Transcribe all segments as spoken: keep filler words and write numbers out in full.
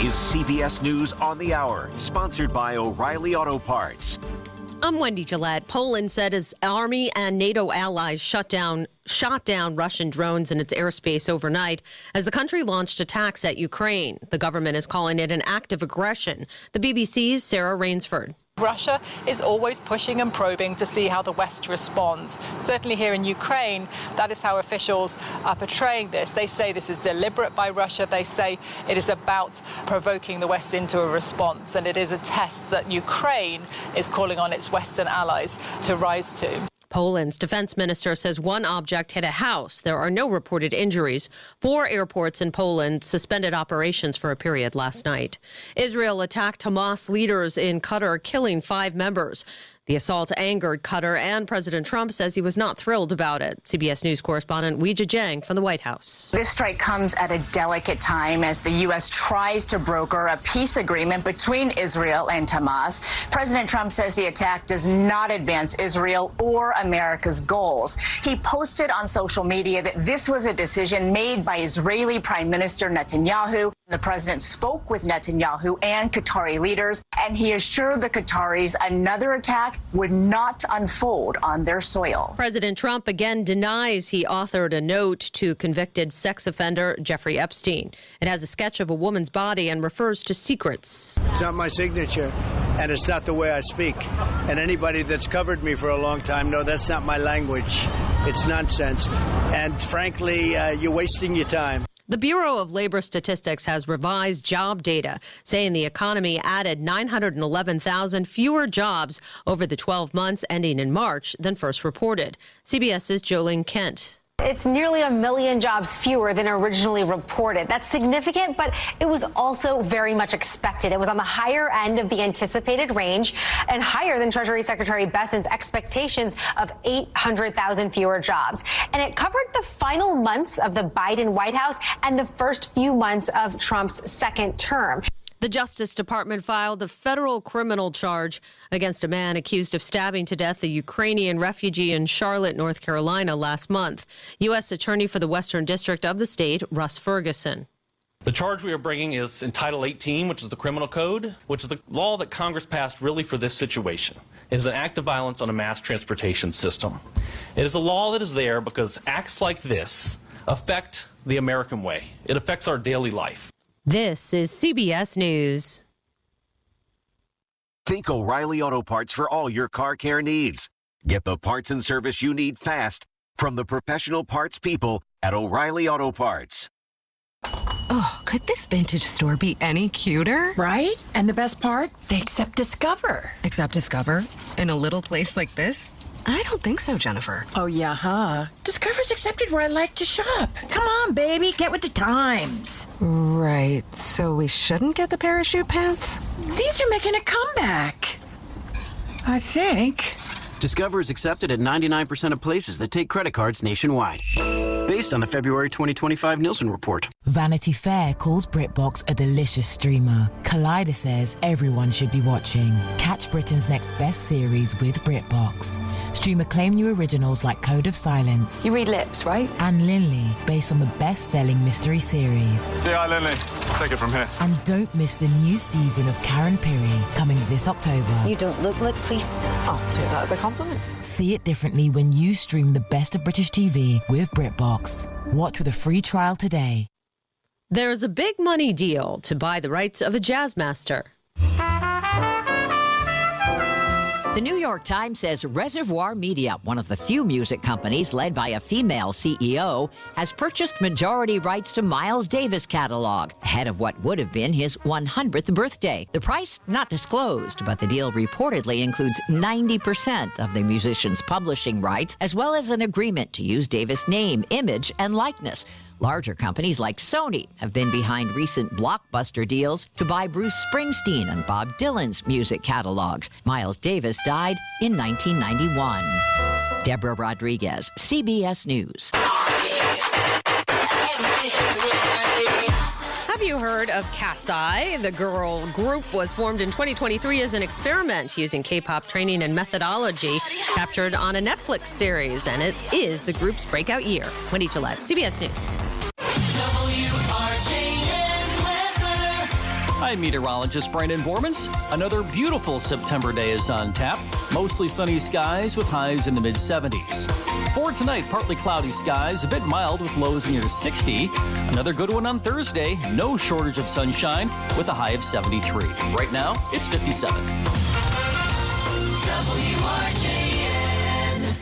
is C B S News on the Hour, sponsored by O'Reilly Auto Parts. I'm Wendy Gillette. Poland said its army and NATO allies shut down, shot down Russian drones in its airspace overnight as the country launched attacks at Ukraine. The government is calling it an act of aggression. The B B C's Sarah Rainsford. Russia is always pushing and probing to see how the West responds. Certainly here in Ukraine, that is how officials are portraying this. They say this is deliberate by Russia. They say it is about provoking the West into a response. And it is a test that Ukraine is calling on its Western allies to rise to. Poland's defense minister says one object hit a house. There are no reported injuries. Four airports in Poland suspended operations for a period last night. Israel attacked Hamas leaders in Qatar, killing five members. The assault angered Qatar, and President Trump says he was not thrilled about it. C B S News correspondent Weijia Jiang from the White House. This strike comes at a delicate time as the U S tries to broker a peace agreement between Israel and Hamas. President Trump says the attack does not advance Israel or America's goals. He posted on social media that this was a decision made by Israeli Prime Minister Netanyahu. The president spoke with Netanyahu and Qatari leaders, and he assured the Qataris another attack would not unfold on their soil. President Trump again denies he authored a note to convicted sex offender Jeffrey Epstein. It has a sketch of a woman's body and refers to secrets. It's not my signature, and it's not the way I speak. And anybody that's covered me for a long time knows that's not my language. It's nonsense. And frankly, uh, you're wasting your time. The Bureau of Labor Statistics has revised job data, saying the economy added nine hundred eleven thousand fewer jobs over the twelve months ending in March than first reported. CBS's Jolene Kent. It's nearly a million jobs fewer than originally reported. That's significant, but it was also very much expected. It was on the higher end of the anticipated range and higher than Treasury Secretary Bessent's expectations of eight hundred thousand fewer jobs. And it covered the final months of the Biden White House and the first few months of Trump's second term. The Justice Department filed a federal criminal charge against a man accused of stabbing to death a Ukrainian refugee in Charlotte, North Carolina last month. U S Attorney for the Western District of the state, Russ Ferguson. The charge we are bringing is in Title eighteen, which is the criminal code, which is the law that Congress passed really for this situation. It is an act of violence on a mass transportation system. It is a law that is there because acts like this affect the American way. It affects our daily life. This is C B S News. Think O'Reilly Auto Parts for all your car care needs. Get the parts and service you need fast from the professional parts people at O'Reilly Auto Parts. Oh, could this vintage store be any cuter? Right? And the best part? They accept Discover. Accept Discover? In a little place like this? I don't think so, Jennifer. Oh, yeah, huh? Discover's accepted where I like to shop. Come on, baby, get with the times. Right, so we shouldn't get the parachute pants? These are making a comeback. I think. Discover is accepted at ninety-nine percent of places that take credit cards nationwide. Based on the February twenty twenty-five Nielsen report. Vanity Fair calls BritBox a delicious streamer. Collider says everyone should be watching. Catch Britain's next best series with BritBox. Stream acclaimed new originals like Code of Silence. You read lips, right? And Linley, based on the best-selling mystery series. Yeah, Linley. Take it from here. And don't miss the new season of Karen Pirie coming this October. You don't look like police. I'll take that as a compliment. See it differently when you stream the best of British T V with BritBox. Watch with a free trial today. There's a big money deal to buy the rights of a jazz master. The New York Times says Reservoir Media, one of the few music companies led by a female C E O, has purchased majority rights to Miles Davis' catalog, ahead of what would have been his one hundredth birthday. The price not disclosed, but the deal reportedly includes ninety percent of the musician's publishing rights, as well as an agreement to use Davis' name, image, and likeness. Larger companies like Sony have been behind recent blockbuster deals to buy Bruce Springsteen and Bob Dylan's music catalogs. Miles Davis died in nineteen ninety-one. Deborah Rodriguez, C B S News. Have you heard of Cat's Eye? The girl group was formed in twenty twenty-three as an experiment using K-pop training and methodology captured on a Netflix series, and it is the group's breakout year. Wendy Gillette, C B S News. I'm meteorologist Brandon Bormans. Another beautiful September day is on tap. Mostly sunny skies with highs in the mid seventies. For tonight, partly cloudy skies, a bit mild with lows near sixty. Another good one on Thursday. No shortage of sunshine with a high of seventy-three. Right now, it's fifty-seven. W R J N.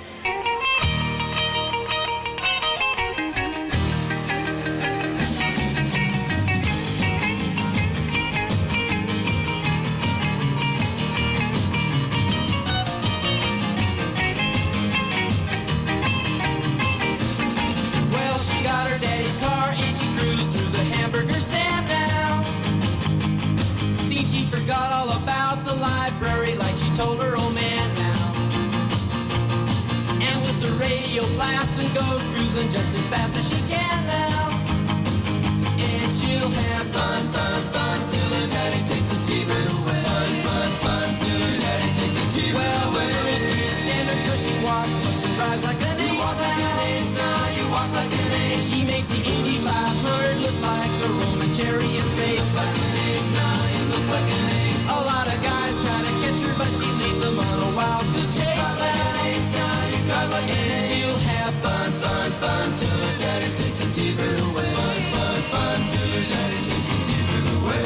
Well, she got her daddy's car and she cruised through the hamburger stand now. See, she forgot all about the library like she told her old man now. And with the radio blasting goes cruising just as fast as she can now. And she'll have fun, fun, fun till her daddy takes a T-bird away. Fun, fun, fun till her daddy takes a T-bird well, away. Well, the girls can't stand her cause she walks, looks and drives like an ace. You walk like an ace now, you walk like an ace. She makes the Indy five hundred look like a Roman chariot race. Like an ace now, you look like an ace. A lot of guys try to catch her, but she leads them on a wild goose chase. You drive like an ace now, you drive like an ace. She'll have fun, fun, fun till her daddy takes a T-bird away. Fun, fun, fun till her daddy takes a T-bird away.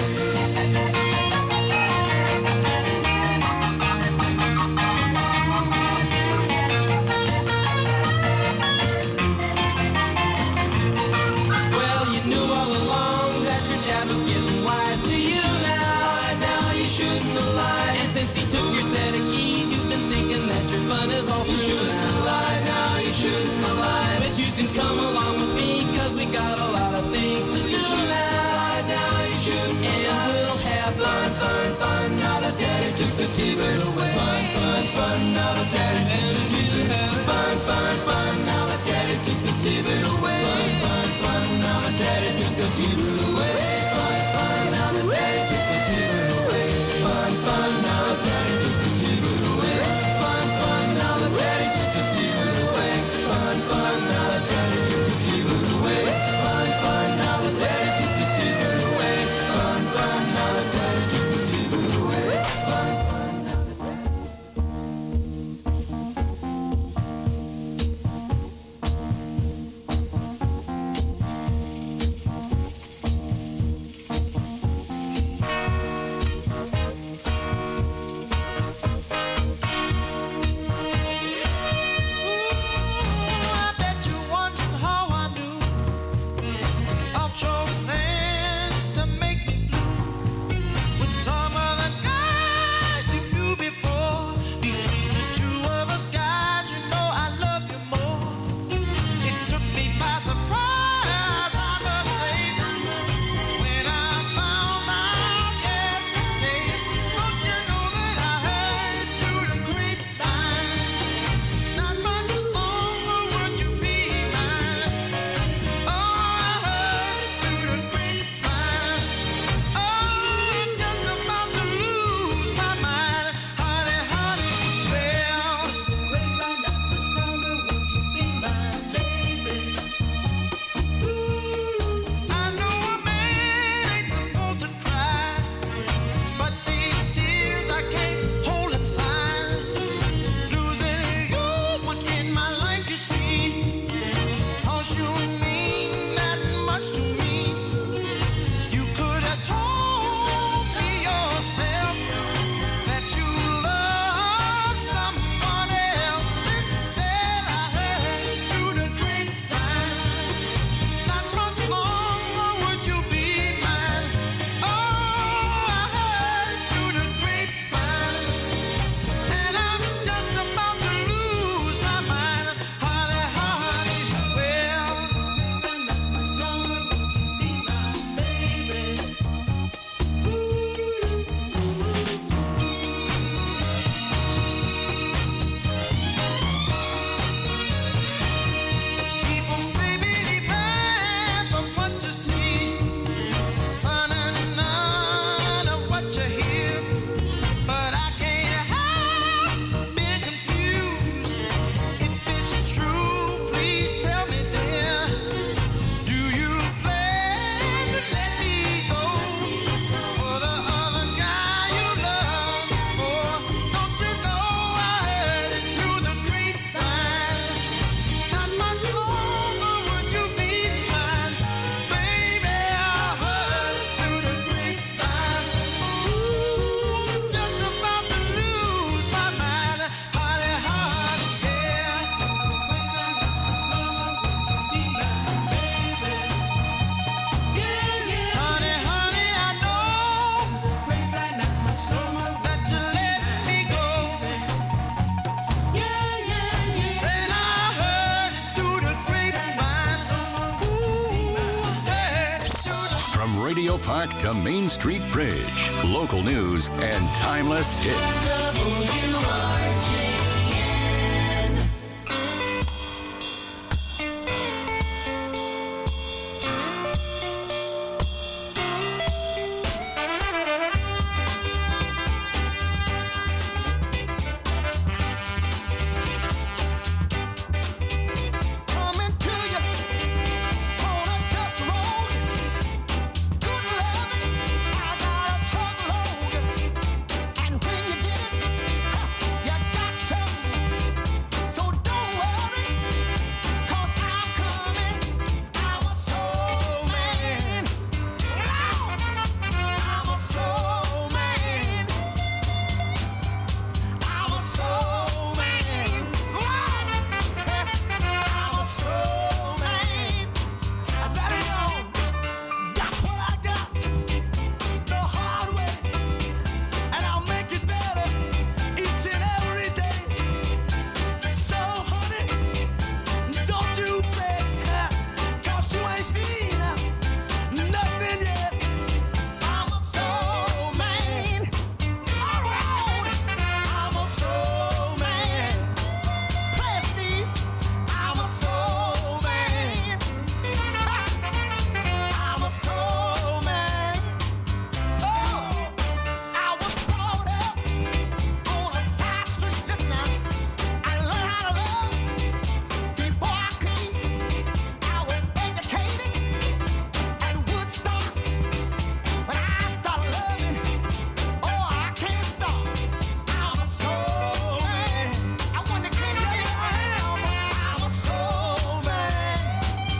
Well, you knew all along that your dad was getting wise to you now. Now you shouldn't have lied. And since he took your set of keys, you've been thinking that your fun is all through. You shouldn't have lied. Now you shouldn't have lied. But you can come along with me, cause we got a lot of things to do now. Now you shouldn't have lied. And we'll have fun, fun, fun. Now that daddy took the T-bird away. Fun, fun, fun. Now that daddy took the T-bird away. Fun, fun, fun. Now that daddy took the T-bird away. Fun, fun, fun. Now that daddy took the T-bird away. Fun, fun. Now that daddy took the T-bird away. Fun, fun. Now that daddy took the T-bird away. Fun, fun. Now that daddy took the T-bird away. Fun, fun. Now that daddy took the T-bird away. Fun, fun. Now that daddy took the T-bird away. Fun, fun. Now that daddy took the T-bird away. Fun, fun. I bet you're wondering how I knew of your plans to make me blue with some other guy you knew before. Between the two of us, guys, you know I love you more. It took me by surprise, I must say, when I found out yesterday. Don't you know that I heard through the grapevine? Not much longer would you be mine. Oh, I heard it through the grapevine. Oh, I'm just about to lose my mind, honey, honey. Well, grapevine, not much longer would you be mine, baby. I know a man ain't supposed to cry, but these tears I can't hold inside. Losing you was in my life, you see. 'Cause you mean that much to me. You could have told me yourself that you love someone else. Instead, I heard it through the grapevine. Not much longer would you be mine. Oh, I heard it through the grapevine. And I'm just about to lose my mind, honey, honey. Well, Radio Park to Main Street Bridge. Local news and timeless hits. W R J N. Coming to you on a dust road. Good loving, I got a truckload. And when you get it, you got something. So don't worry, 'cause I'm coming. I'm a soul man. I'm a soul man. I'm a soul man. I'm a soul man. I better know that's what I got the hard way, and I'll make it better each and every day. So, honey, don't you fret, 'cause you ain't seen nothing yet. I'm a soul man. All right, I'm a soul man. Play it, Steve. I'm a soul man. I'm a soul man. Oh, I was brought up on a side street. Listen now, I learned how to love before I could eat. I was educated at Woodstock, but I started loving. Oh, I can't stop. I'm a soul man. I want to get it. I'm a soul man.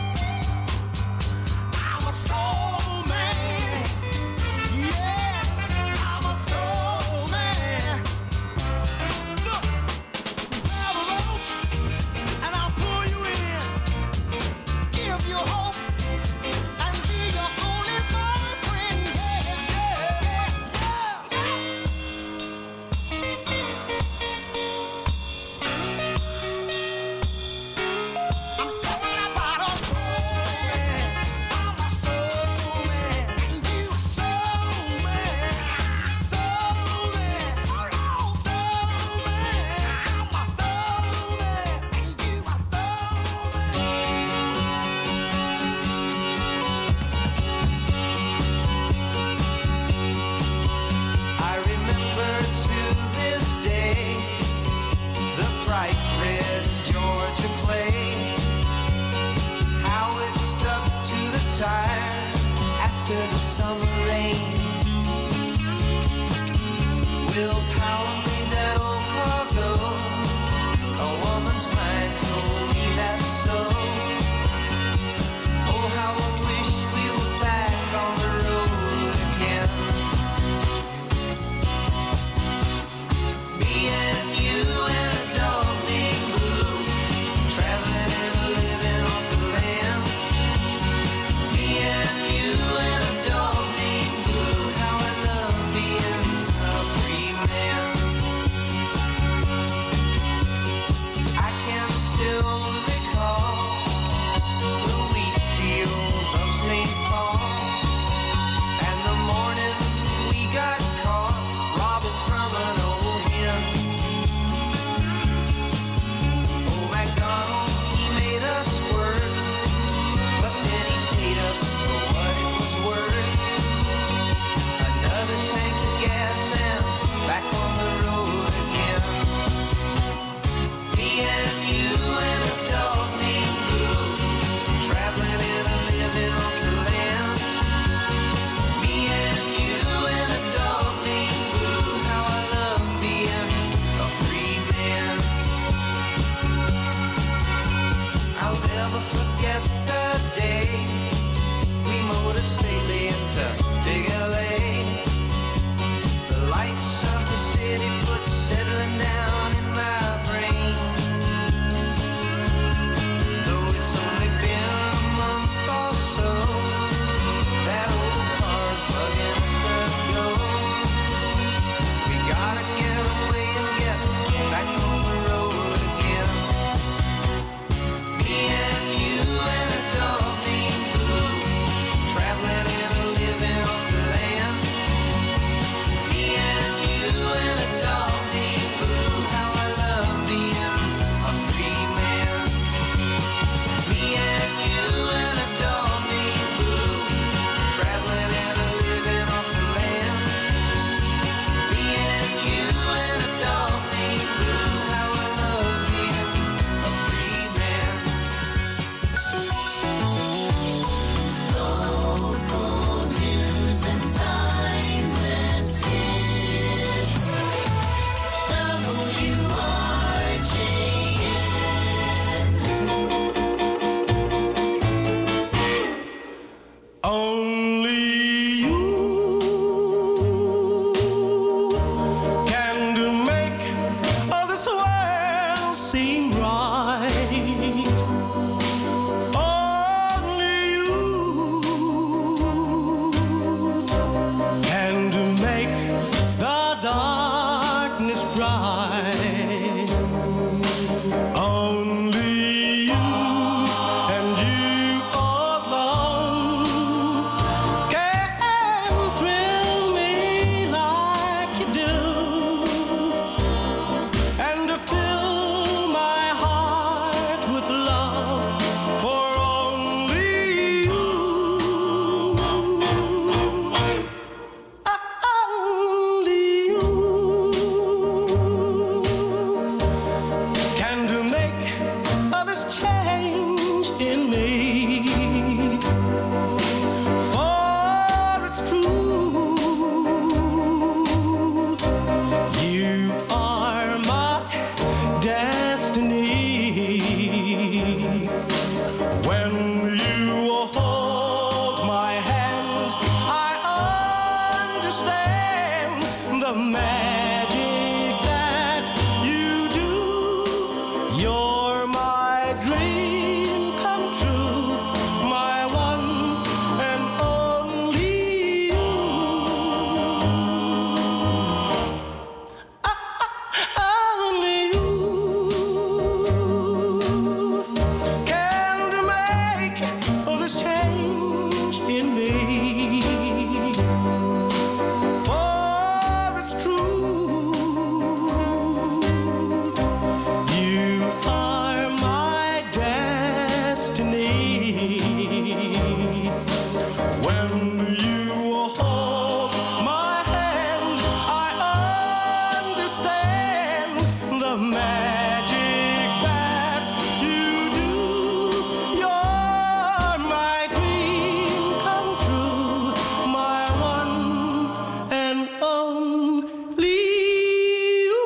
I'm a soul man. Yeah, I'm a soul man. Look, grab a rope and I'll pull you in. Give you hope and be your only boyfriend. Yeah, yeah, yeah. I'm talking about a soul man. I'm a soul man. And you a soul man. Soul man. Soul man. I'm a soul man. And you a soul I remember to this day the bright red Georgia clay, how it stuck to the tire after the summer rain. Will power made that old car go? A woman's mind told me that's so. Oh, how I wish we were back on the road again. Me and you and a dog named Blue, traveling and living off the land. Me and you and a dog named Blue, how I love being a free man. I can still recall the wheat fields of Saint Paul, and the morning we got caught robbing from an old hen. Oh, MacDonald, he made us work, but then he paid us for what it was worth. Another tank of gas and back on the road again. Me and you and a dog named Blue, traveling and a living off the land. Me and you and a dog named Blue, how I love being a free man. I'll never forget the day we motored stately into Big L A. The lights of the city put settling down in my brain. Though it's only been a month or so, that old car's bugging us to go. We gotta get away and get back on the road again. Me and you and a need. When you hold my hand, I understand the magic that you do. You're my dream come true, my one and only you.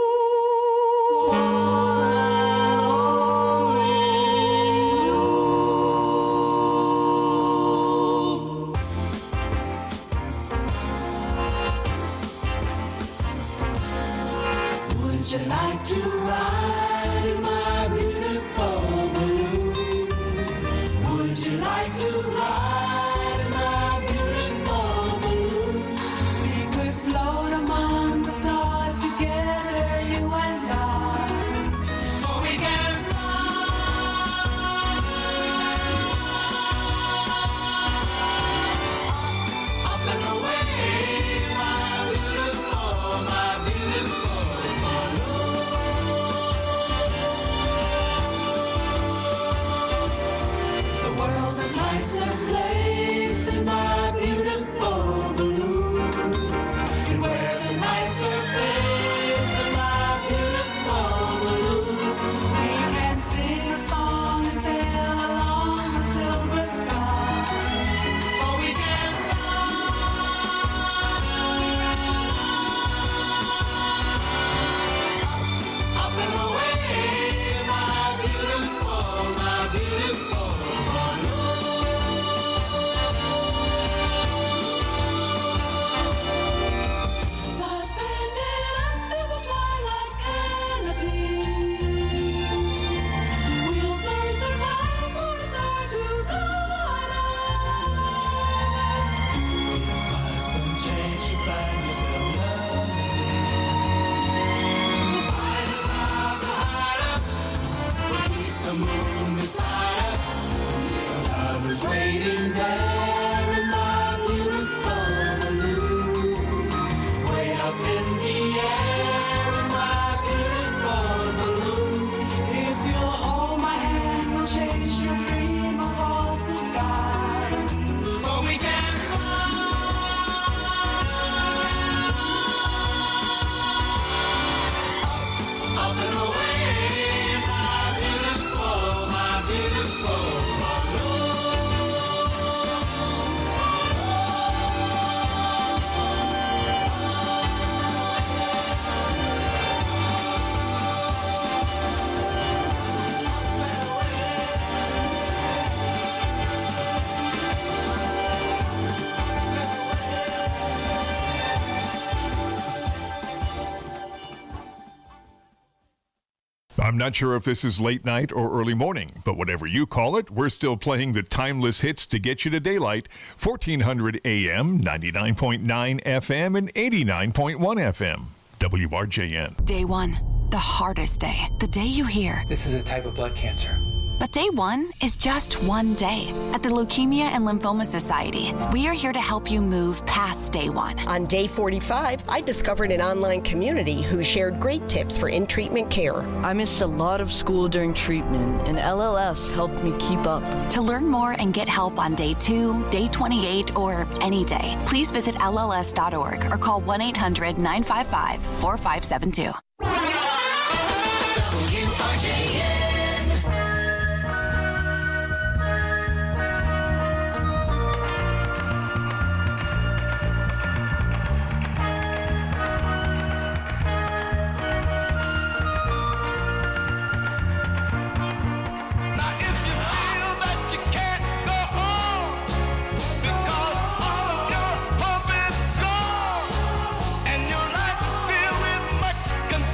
Would you like to ride in my beautiful balloon? Would you like to ride in my beautiful balloon? We could float among the stars together, you and I. Oh, we can fly up and away, my beautiful, my beautiful balloon. The world's a nicer place in my beautiful balloon. It wears a nicer face in my beautiful balloon. We can sing a song and sail along the silver sky. Oh, we can fly up and away, my beautiful, my beautiful balloon. Suspended under the twilight canopy, we'll search the clouds for a star to guide us. By some change you find yourself lovely. We'll find a cloud to hide us. We'll keep the moon beside us. Love is waiting there in my beautiful balloon. Way up in the air in my beautiful balloon. If you'll hold my hand, we'll chase your dream across the sky. Oh, we can fly up and away, my beautiful, my beautiful I'm not sure if this is late night or early morning, but whatever you call it, we're still playing the timeless hits to get you to daylight. fourteen hundred A M, ninety-nine point nine F M, and eighty-nine point one F M. W R J N. Day one, the hardest day. The day you hear, This is a type of blood cancer. But day one is just one day. At the Leukemia and Lymphoma Society, we are here to help you move past day one. On day forty-five, I discovered an online community who shared great tips for in-treatment care. I missed a lot of school during treatment, and L L S helped me keep up. To learn more and get help on day two, day twenty-eight, or any day, please visit L L S dot org or call one eight hundred nine five five four five seven two. W R J N. Confusion.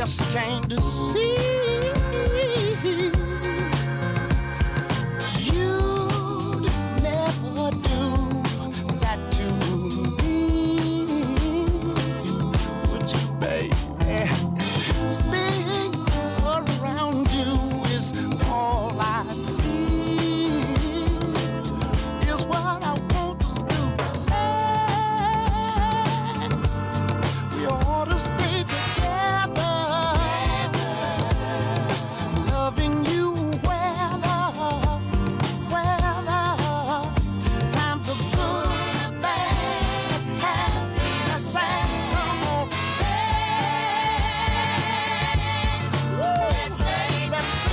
just came to see. You'd never do that to me, would you, baby? Spinning around you is all I see. Is what I want us to do. We ought to stay together, loving you weather, weather. Times are good, bad, happy, or sad. Come on, let's stay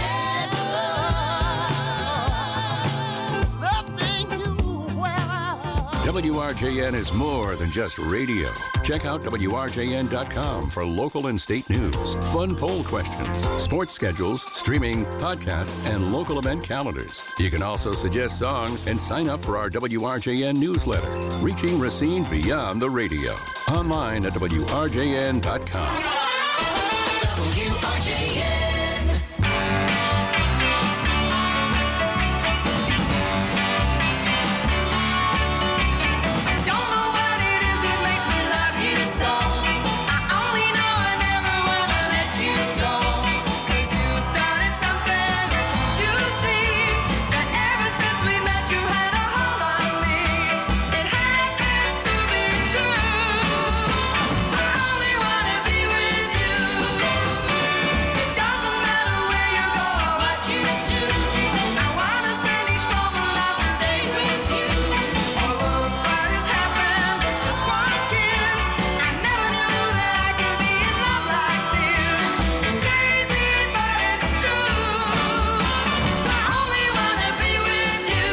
together, loving you weather. W R J N is more than just radio. Check out W R J N dot com for local and state news, fun poll questions, sports schedules, streaming, podcasts, and local event calendars. You can also suggest songs and sign up for our W R J N newsletter, reaching Racine beyond the radio. Online at W R J N dot com. W R J N. Don't know what it is that makes me love you so. I only know I never wanna let you go. 'Cause you started something, can't you see? That ever since we met you had a hold on me. It happens to be true. I only wanna be with you. It doesn't matter where you go or what you do. I wanna spend each moment of the day with you. Although what has happened with just one kiss, I never knew that I could be in love like this. It's crazy, but it's true. I only wanna be with you.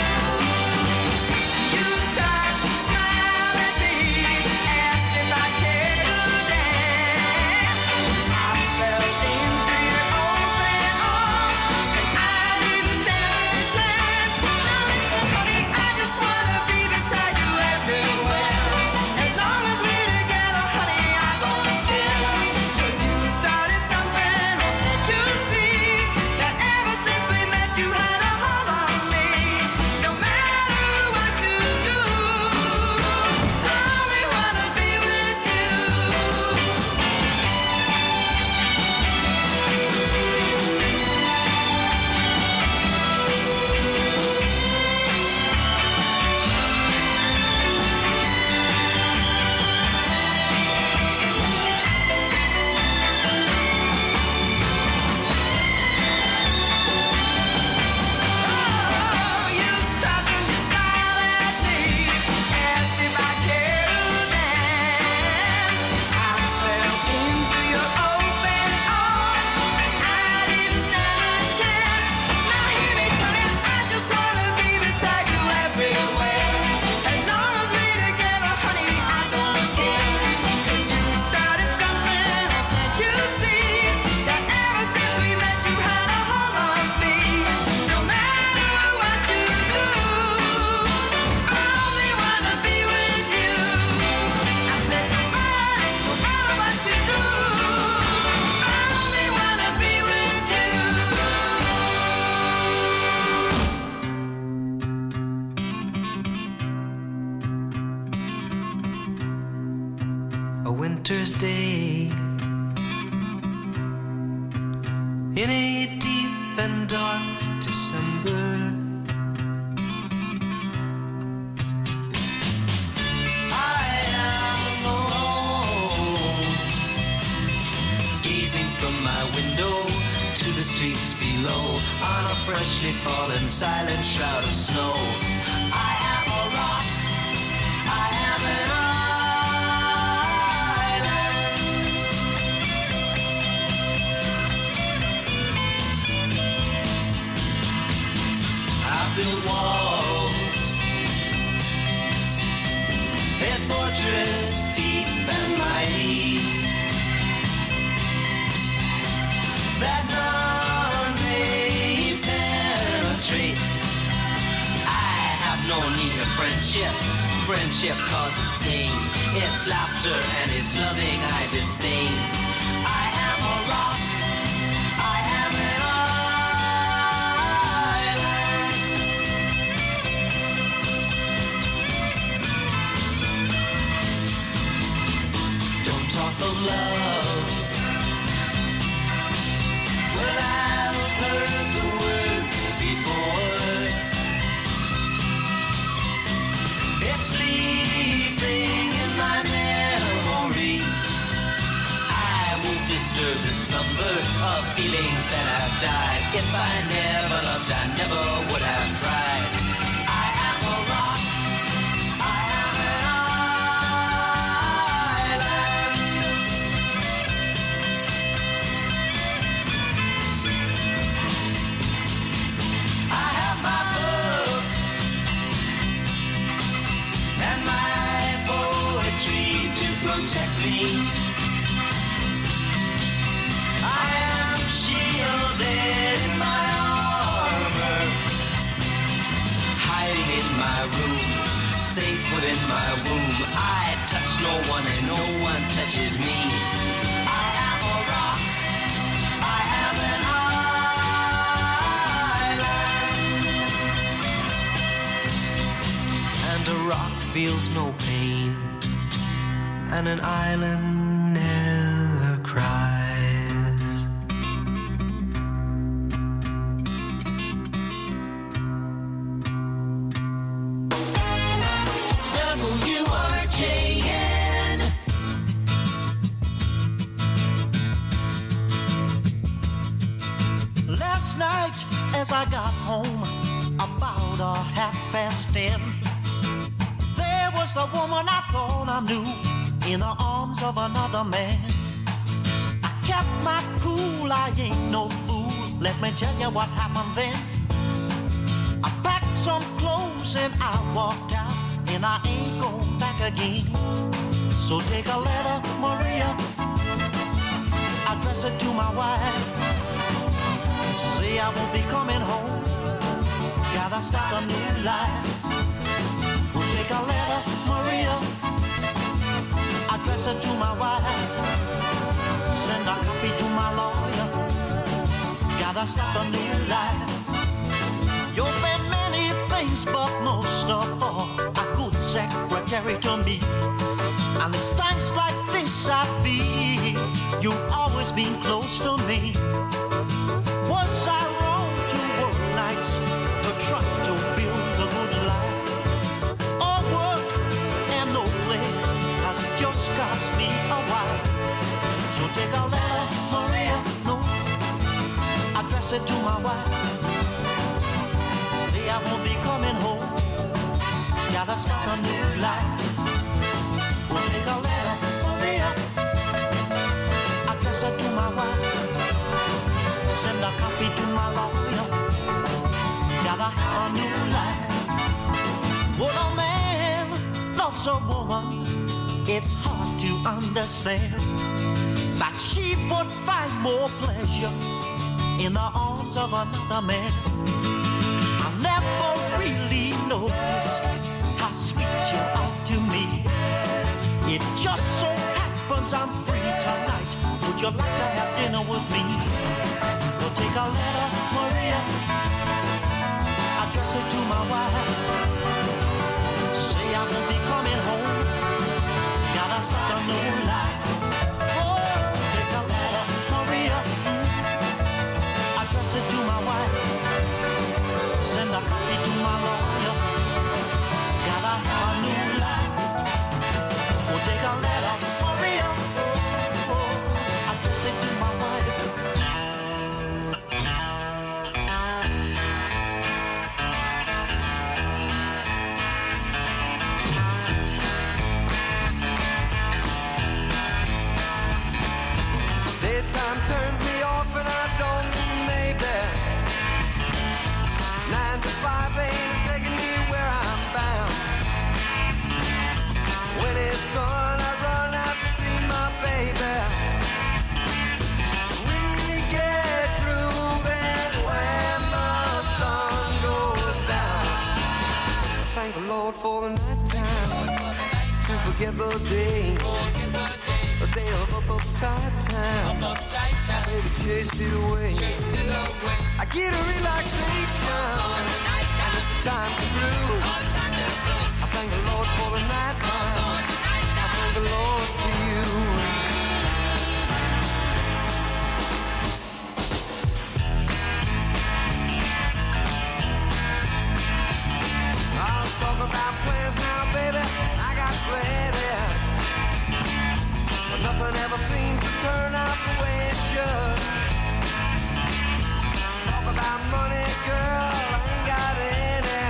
You stopped and smiled at me, asked if I cared to dance. I fell into your open arms, and I didn't stand a chance. Now listen, honey, I just wanna be beside you everywhere. As long as we're together, honey, I don't care. 'Cause you started something, oh, can't you see? That ever since we met you had a hold on me. No matter what you do, I only wanna be with you. Oh, you stopped and you smiled at me, asked if I cared to dance. I fell into your open arms, and I didn't stand a chance. Now hear me tell you, I just wanna be beside you everywhere. As long as we're together, honey, I don't care. 'Cause you started something, oh, can't you see? That ever since we met you had a hold on me. No matter what you do, I only wanna be with you. I said no matter, no matter what you do, I only wanna be with you. A winter's day in a deep and dark December. I am alone, gazing from my window to the streets below on a freshly fallen silent shroud of snow. I am a rock, I am an island. I build walls, a fortress deep and mighty, that none may penetrate. I have no need of friendship. Friendship causes pain. It's laughter and it's loving I disdain. I am a rock. I am an island. Don't talk of love. Well, I've heard the word before. It's sleeping in my memory. I won't disturb the slumber of feelings that have died. If I never loved, I never would have tried. I am a rock. I am an island. I have my books and my poetry to protect me. I am shielded in my armor, hiding in my room, safe within my womb. I touch no one and no one touches me. I am a rock. I am an island. And a rock feels no pain, and an island never cries. W R J N. Last night, as I got home, about a half past ten, there was the woman I thought I knew in the arms of another man. I kept my cool, I ain't no fool. Let me tell you what happened then. I packed some clothes and I walked out, and I ain't going back again. So take a letter, Maria, address it to my wife. Say I won't be coming home, gotta start a new life. We'll take a letter, Maria, address it to my wife. Send a copy to my lawyer, gotta start a new life. You've been many things, but most of all, a good secretary to me. And it's times like this I feel you've always been close to me. Was I wrong to work nights to try to build a good life? All work and no play has just cost me a while. So take a letter, Maria, no, address it to my wife. Say I won't be coming home, gotta start a new life. We'll take a letter, Maria, address it to my wife. Send a copy to my lawyer, gotta have a new life. When a man loves a woman, it's hard to understand that she would find more pleasure in the arms of another man. I never really noticed how sweet you are to me. It just so happens I'm free tonight. Would you like to have dinner with me? We'll take a letter, Maria, address it to my wife. Say I won't be coming home, gotta start a new life. Oh, take a letter, Maria, address it to my wife. Send a copy to my lawyer, gotta have a new life. We'll take a letter, Maria, oh, address it to my wife. Daytime turns me off and I don't mean maybe. Nine to five ain't taking me where I'm bound. When it's done, I run out to see my baby. We get grooving when the sun goes down. Thank the Lord for the night time to forget the day. day of up, upside down. Up, upside down. Baby, chase it away. Chase it away. I get a relaxation. On the night time. And it's time to groove. Oh, time to groove. I thank the Lord for the night time. Oh, the night time. I thank the Lord for you. I'll talk about plans now, baby. I got plenty. But nothing ever seems to turn out the way it should. Talk about money, girl, I ain't got any.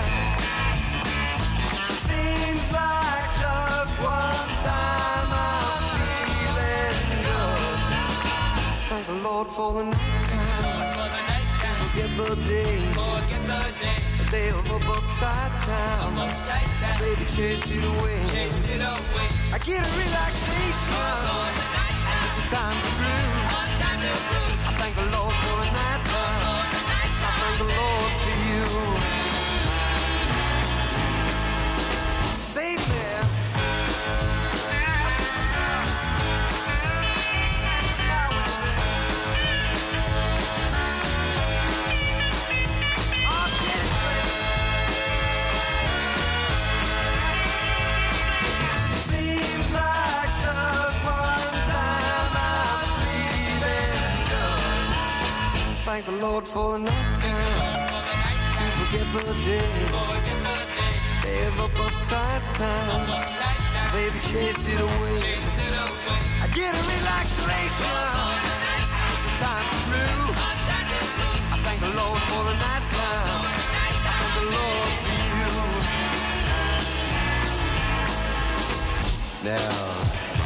Seems like just one time I'm feeling good. Thank the Lord for the night time. Forget the day. Forget the day. The day of up, upside down. Up, upside down. Baby, chase it away. Chase it away. I get a relaxation. Oh, the night time. It's a time to groove. Oh, time to groove. I thank the Lord for the night time. Oh, the night time. I thank the Lord for you. Save me. Thank the Lord for the night time. To forget the day. Day of up, upside down. Baby, chase it away. I get a relaxation. It's a time to groove. I thank the Lord for the night time. I thank the Lord for you. Now.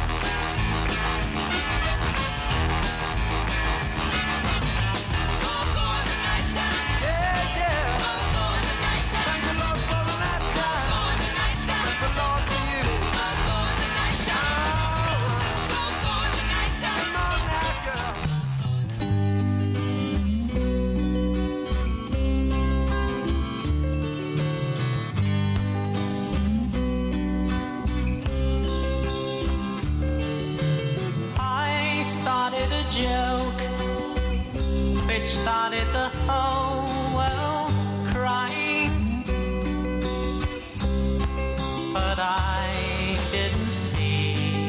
Started the whole world crying, but I didn't see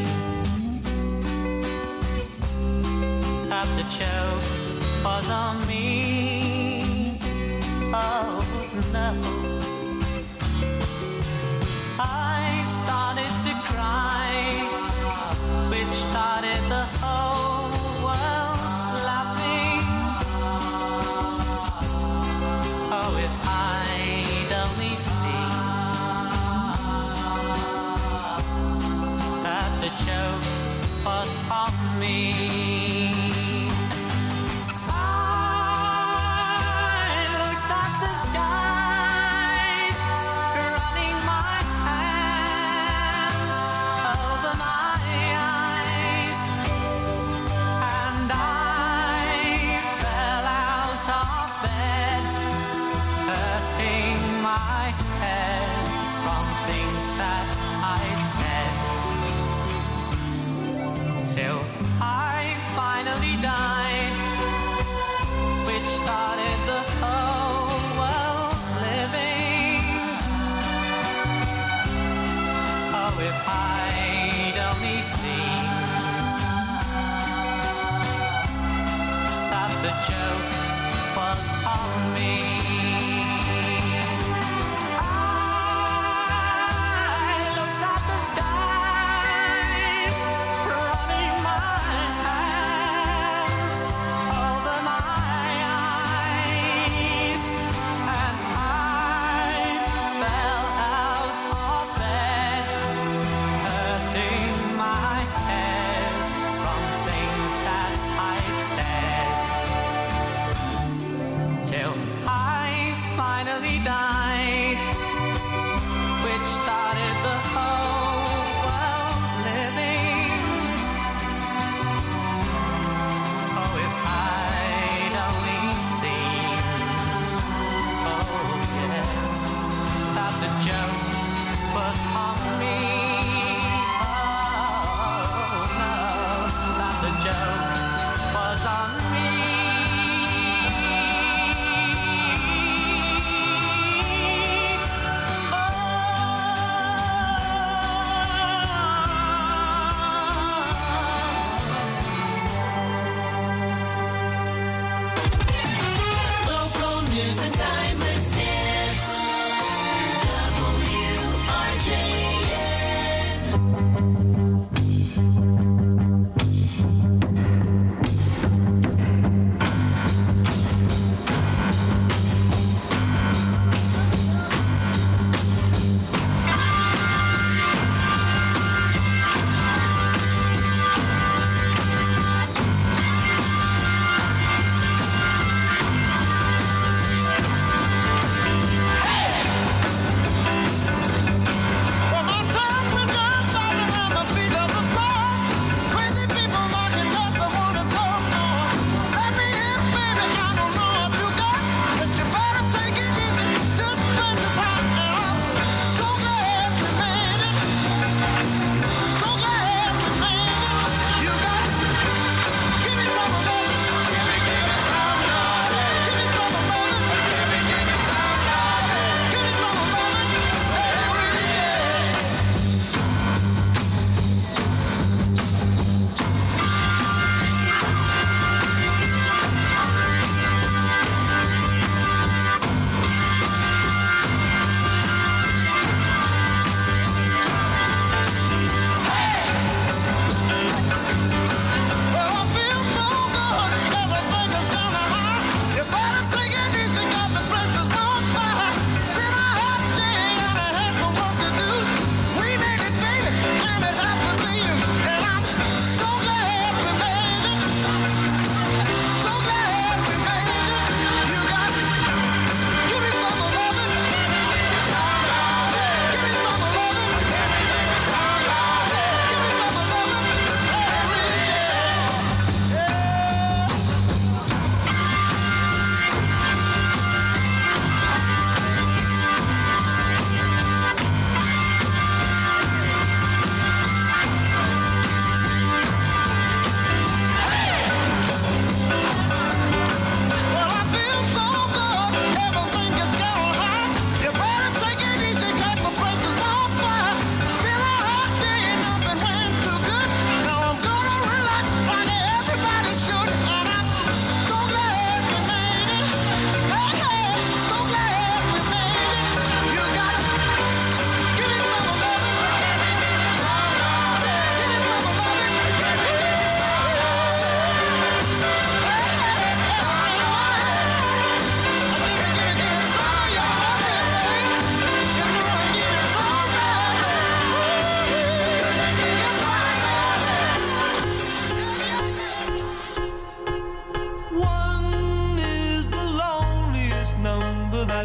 that the joke was on me. Oh no, I started to cry, which started the whole world laughing. Oh, if I'd only seen that the joke was on me. I looked at the skies, running my hands over my eyes, and I fell out of bed, hurting my head from things that I'd said, till I finally died, which started the whole world living. Oh, if I'd only seen that the joke was on me. Skies, running my hands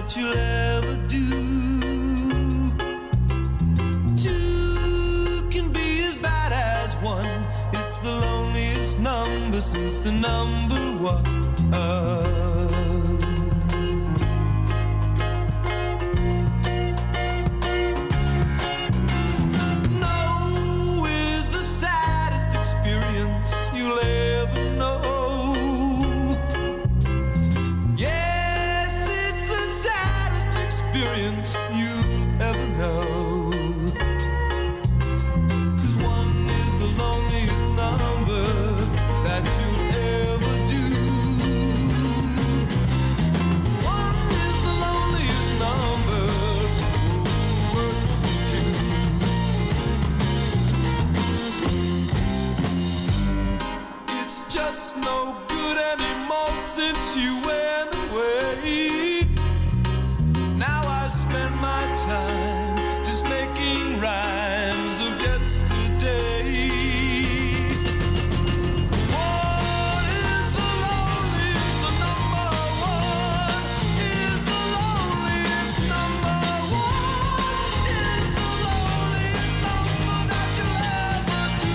that you'll ever do. Two can be as bad as one. It's the loneliest number since the number one. No is the saddest experience you'll ever know. Yes, it's the saddest experience you'll ever know. 'Cause one is the loneliest number that you'll ever do. One is the loneliest number, worse than two. It's just no good anymore since you went away. Now I spend my time just making rhymes of yesterday. One is the loneliest number, one is the loneliest number, one is the loneliest number that you'll ever do.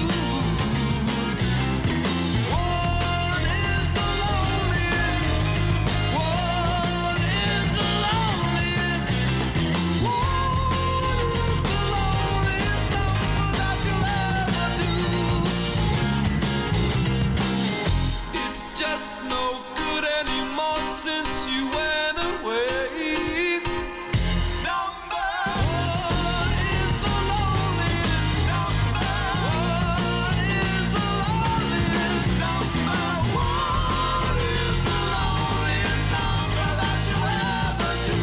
One is the loneliest, one is the loneliest, one is the loneliest number that you'll ever do. It's just no good anymore since you went away. Number one is the loneliest number. One is the loneliest number. One is the loneliest number that you'll ever do.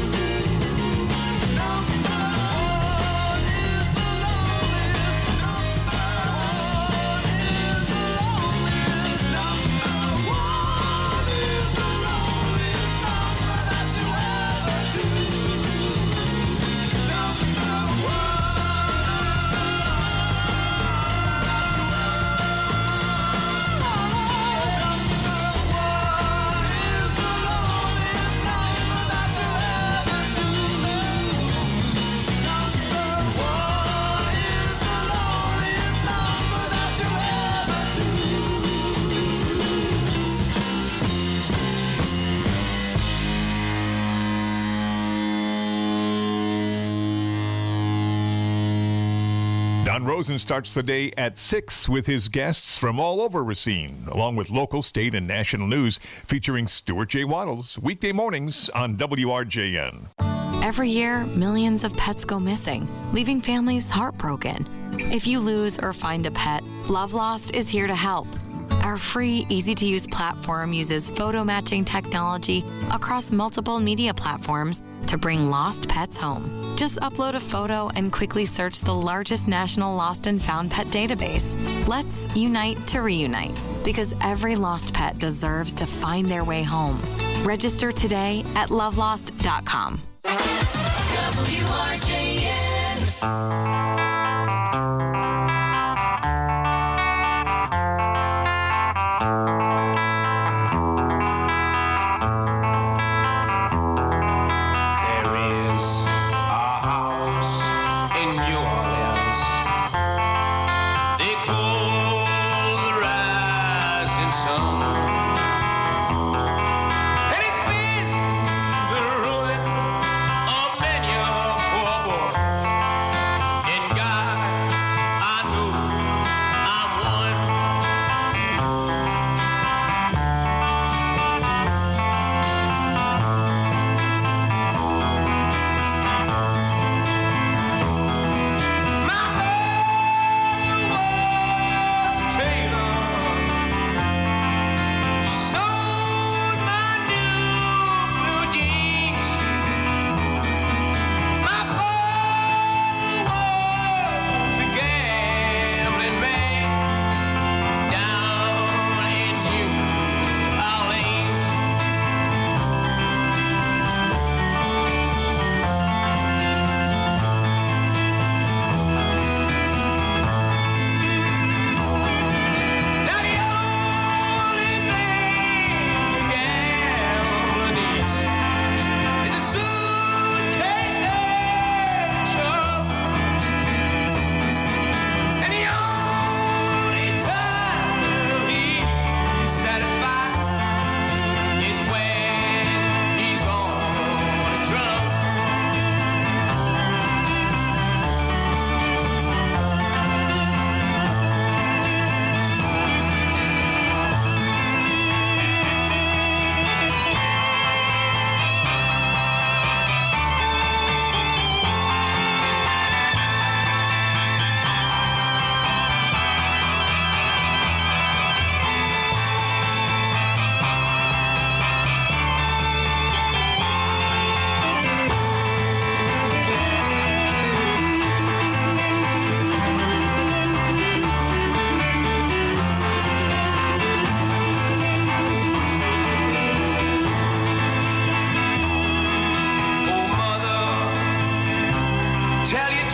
Number one is the loneliest number. One is the loneliest number. One is the loneliest number that you'll ever do. Number one. Don Rosen starts the day at six with his guests from all over Racine, along with local, state, and national news featuring Stuart J. Waddles, weekday mornings on W R J N. Every year, millions of pets go missing, leaving families heartbroken. If you lose or find a pet, Love Lost is here to help. Our free, easy-to-use platform uses photo matching technology across multiple media platforms to bring lost pets home. Just upload a photo and quickly search the largest national lost and found pet database. Let's unite to reunite, because every lost pet deserves to find their way home. Register today at love lost dot com. W R J N.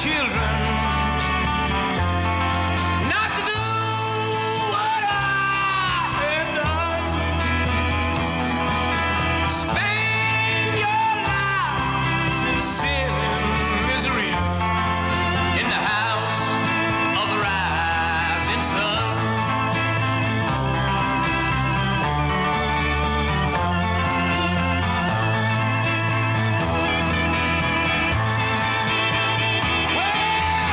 children not to do what I have done. Spend your lives in sin and misery in the house of the rising sun. Well,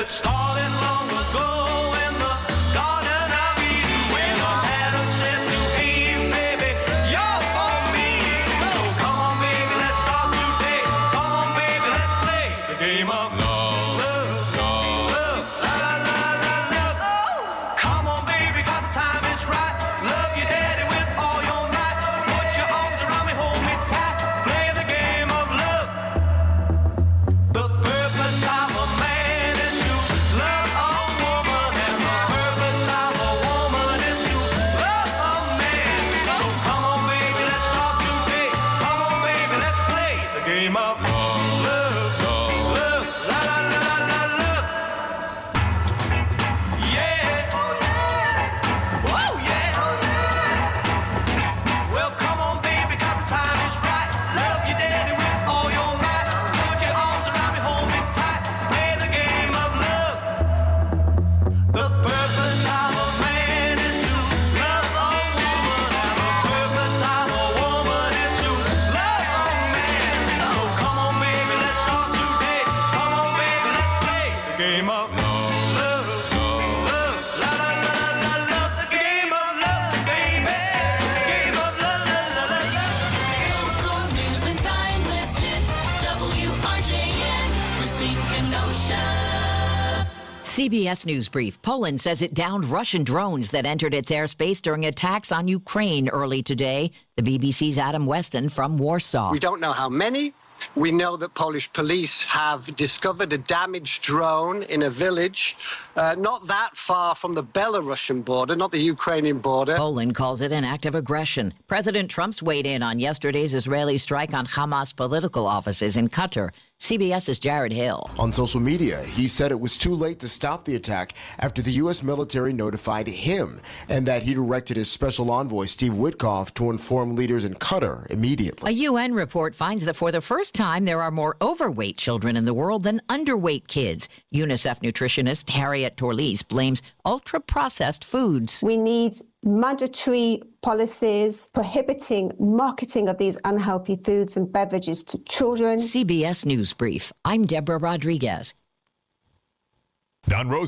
It started long ago in the Garden of Eden when Adam said to Eve, baby, you're for me. So come on, baby, let's start today. Come on, baby, let's play the game of love. Love, love, la la la la love. Come on, baby, 'cause the time is right. Love your daddy with all your might. Put your arms around me, hold me tight. Play the game of love. The purpose of a man is to love a woman, and the purpose of a woman is to love a man. So come on, baby, let's start today. Come on, baby, let's play the game of love, love, love, la la la la la love. Yeah, oh yeah. Well, come on, baby, 'cause the time is right. Love your daddy with all your might. Put your arms around me, hold me tight. Play the game of love. The purpose of a man is to love a woman, and the purpose of a woman is to love a man. So come on, baby, let's start today. Come on, baby, let's play the game of love, love, love, la la la la la love. The game of love, baby. The game of love, la la la la. Local news and timeless hits. W R J N, Racine Kenosha. C B S News Brief. Poland says it downed Russian drones that entered its airspace during attacks on Ukraine early today. The B B C's Adam Weston from Warsaw. We don't know how many. We know that Polish police have discovered a damaged drone in a village uh, not that far from the Belarusian border, not the Ukrainian border. Poland calls it an act of aggression. President Trump's weighed in on yesterday's Israeli strike on Hamas political offices in Qatar. CBS's Jared Hill. On social media, he said it was too late to stop the attack after the U S military notified him, and that he directed his special envoy, Steve Witkoff, to inform leaders in Qatar immediately. A U N report finds that for the first time, there are more overweight children in the world than underweight kids. UNICEF nutritionist Harriet Torlis blames ultra-processed foods. We need mandatory policies prohibiting marketing of these unhealthy foods and beverages to children. C B S News Brief. I'm Deborah Rodriguez. Don Rose.